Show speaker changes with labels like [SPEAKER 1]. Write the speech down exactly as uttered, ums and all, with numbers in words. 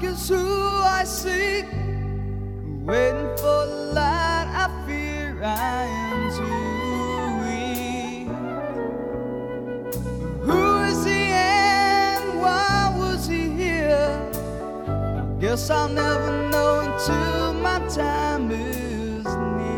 [SPEAKER 1] is who I seek, waiting for the light. I fear I am too weak. Who is he and why was he here? I guess I'll never know until my time is near.